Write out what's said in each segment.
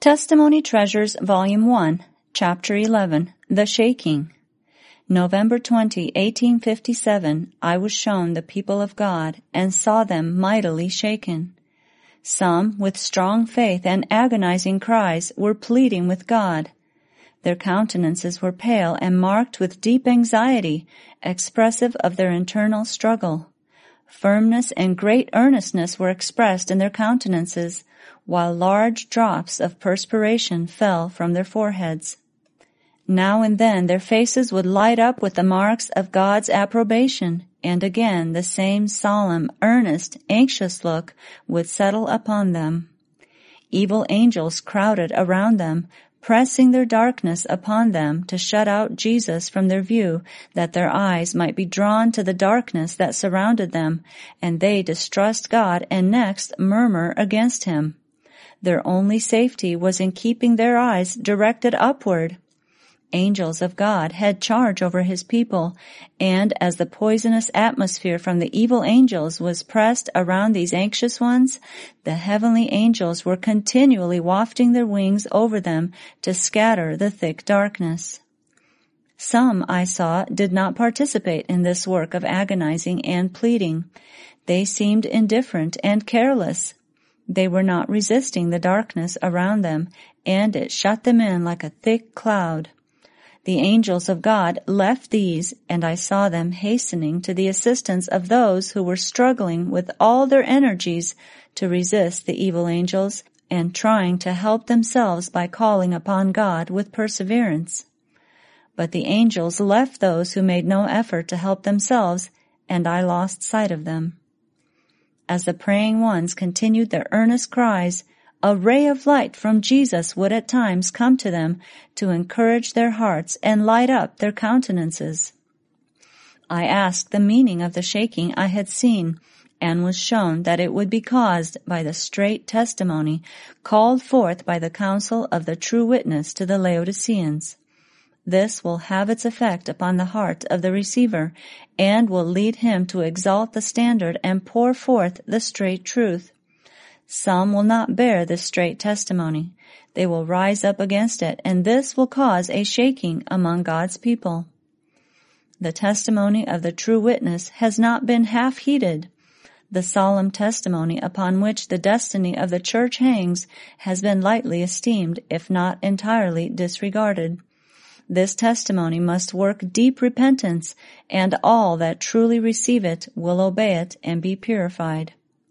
Testimony Treasures Volume 1, Chapter 11, The Shaking. November 20, 1857, I was shown the people of God and saw them mightily shaken. Some, with strong faith and agonizing cries, were pleading with God. Their countenances were pale and marked with deep anxiety, expressive of their internal struggle. Firmness and great earnestness were expressed in their countenances, while large drops of perspiration fell from their foreheads. Now and then their faces would light up with the marks of God's approbation, and again the same solemn, earnest, anxious look would settle upon them. Evil angels crowded around them, pressing their darkness upon them to shut out Jesus from their view, that their eyes might be drawn to the darkness that surrounded them, and they distrust God and next murmur against Him. Their only safety was in keeping their eyes directed upward. Angels of God had charge over His people, and as the poisonous atmosphere from the evil angels was pressed around these anxious ones, the heavenly angels were continually wafting their wings over them to scatter the thick darkness. Some, I saw, did not participate in this work of agonizing and pleading. They seemed indifferent and careless. They were not resisting the darkness around them, and it shut them in like a thick cloud. The angels of God left these, and I saw them hastening to the assistance of those who were struggling with all their energies to resist the evil angels and trying to help themselves by calling upon God with perseverance. But the angels left those who made no effort to help themselves, and I lost sight of them. As the praying ones continued their earnest cries, a ray of light from Jesus would at times come to them to encourage their hearts and light up their countenances. I asked the meaning of the shaking I had seen, and was shown that it would be caused by the straight testimony called forth by the counsel of the true witness to the Laodiceans. This will have its effect upon the heart of the receiver, and will lead him to exalt the standard and pour forth the straight truth. Some will not bear this straight testimony. They will rise up against it, and this will cause a shaking among God's people. The testimony of the true witness has not been half heeded. The solemn testimony upon which the destiny of the church hangs has been lightly esteemed, if not entirely disregarded. This testimony must work deep repentance, and all that truly receive it will obey it and be purified.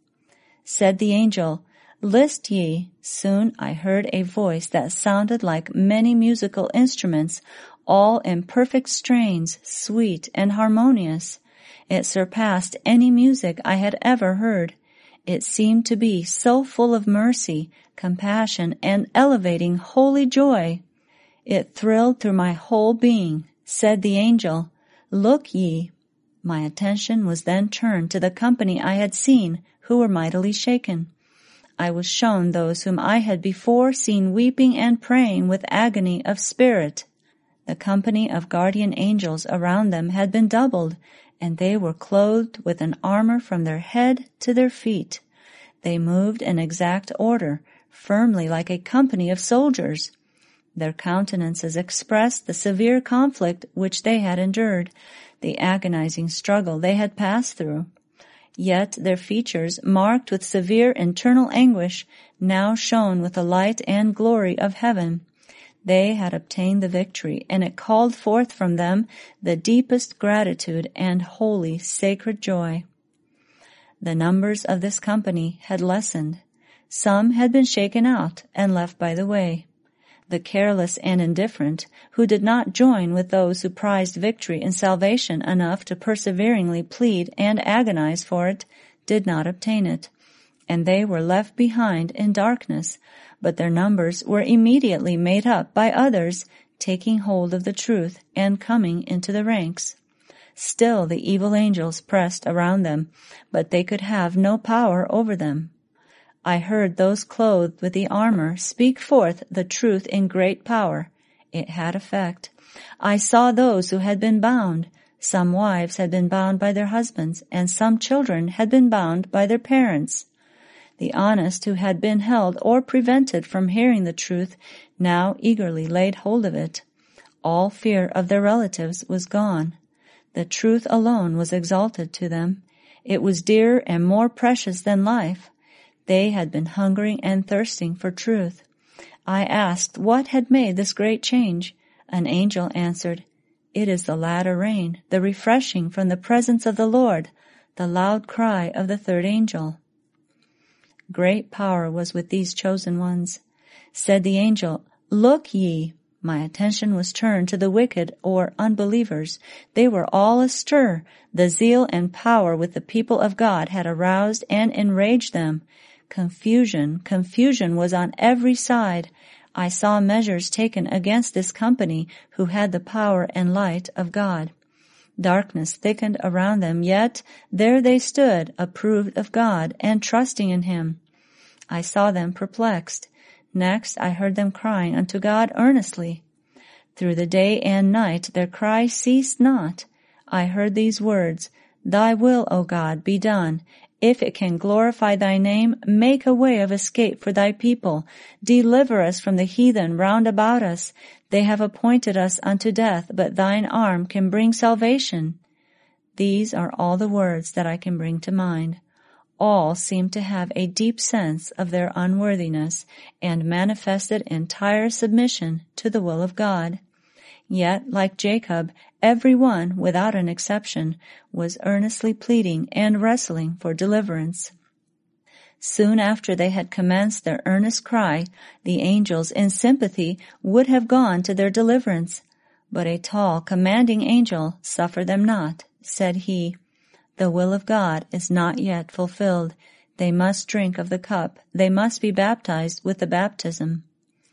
Said the angel, "List ye." Soon I heard a voice that sounded like many musical instruments, all in perfect strains, sweet and harmonious. It surpassed any music I had ever heard. It seemed to be so full of mercy, compassion, and elevating holy joy. It thrilled through my whole being. Said the angel, "Look ye." My attention was then turned to the company I had seen, who were mightily shaken. I was shown those whom I had before seen weeping and praying with agony of spirit. The company of guardian angels around them had been doubled, and they were clothed with an armor from their head to their feet. They moved in exact order, firmly like a company of soldiers. Their countenances expressed the severe conflict which they had endured, the agonizing struggle they had passed through. Yet their features, marked with severe internal anguish, now shone with the light and glory of heaven. They had obtained the victory, and it called forth from them the deepest gratitude and holy, sacred joy. The numbers of this company had lessened. Some had been shaken out and left by the way. The careless and indifferent, who did not join with those who prized victory and salvation enough to perseveringly plead and agonize for it, did not obtain it, and they were left behind in darkness, but their numbers were immediately made up by others taking hold of the truth and coming into the ranks. Still the evil angels pressed around them, but they could have no power over them. I heard those clothed with the armor speak forth the truth in great power. It had effect. I saw those who had been bound. Some wives had been bound by their husbands, and some children had been bound by their parents. The honest who had been held or prevented from hearing the truth now eagerly laid hold of it. All fear of their relatives was gone. The truth alone was exalted to them. It was dearer and more precious than life. They had been hungering and thirsting for truth. I asked what had made this great change. An angel answered, "It is the latter rain, the refreshing from the presence of the Lord, the loud cry of the third angel." Great power was with these chosen ones. Said the angel, "Look ye." My attention was turned to the wicked or unbelievers. They were all astir. The zeal and power with the people of God had aroused and enraged them. Confusion was on every side. I saw measures taken against this company who had the power and light of God. Darkness thickened around them, yet there they stood, approved of God and trusting in Him. I saw them perplexed. Next I heard them crying unto God earnestly. Through the day and night their cry ceased not. I heard these words, "Thy will, O God, be done. If it can glorify thy name, make a way of escape for thy people. Deliver us from the heathen round about us. They have appointed us unto death, but thine arm can bring salvation." These are all the words that I can bring to mind. All seem to have a deep sense of their unworthiness and manifested entire submission to the will of God. Yet, like Jacob, every one, without an exception, was earnestly pleading and wrestling for deliverance. Soon after they had commenced their earnest cry, the angels in sympathy would have gone to their deliverance. But a tall, commanding angel suffered them not. Said he, "The will of God is not yet fulfilled. They must drink of the cup. They must be baptized with the baptism."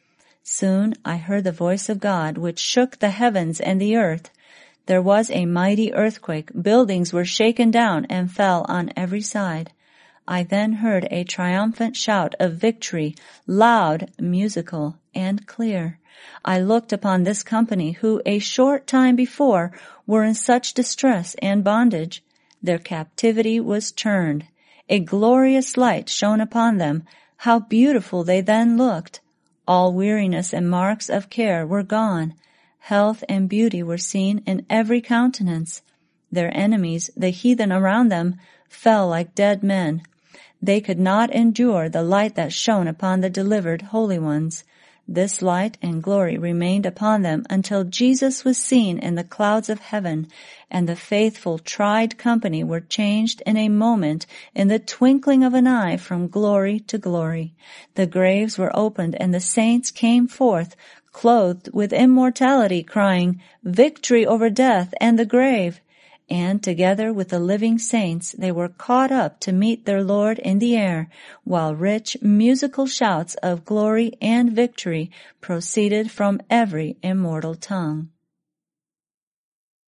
Soon I heard the voice of God, which shook the heavens and the earth. There was a mighty earthquake. Buildings were shaken down and fell on every side. I then heard a triumphant shout of victory, loud, musical, and clear. I looked upon this company who a short time before were in such distress and bondage. Their captivity was turned. A glorious light shone upon them. How beautiful they then looked! All weariness and marks of care were gone. Health and beauty were seen in every countenance. Their enemies, the heathen around them, fell like dead men. They could not endure the light that shone upon the delivered holy ones. This light and glory remained upon them until Jesus was seen in the clouds of heaven, and the faithful tried company were changed in a moment, in the twinkling of an eye, from glory to glory. The graves were opened, and the saints came forth, clothed with immortality, crying, "Victory over death and the grave!" And together with the living saints they were caught up to meet their Lord in the air, while rich musical shouts of glory and victory proceeded from every immortal tongue.